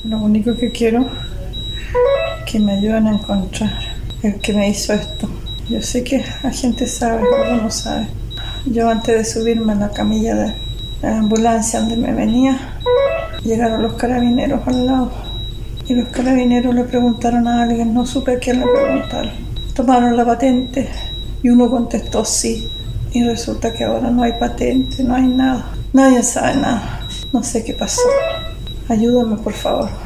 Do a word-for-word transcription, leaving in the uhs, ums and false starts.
Lo único que quiero es que me ayuden a encontrar el que me hizo esto. Yo sé que la gente sabe, pero no sabe. Yo antes de subirme a la camilla de la ambulancia donde me venía, llegaron los carabineros al lado. Y los carabineros le preguntaron a alguien, no supe a quién le preguntaron. Tomaron la patente y uno contestó sí. Y resulta que ahora no hay patente, no hay nada. Nadie sabe nada. No sé qué pasó. Ayúdame, por favor.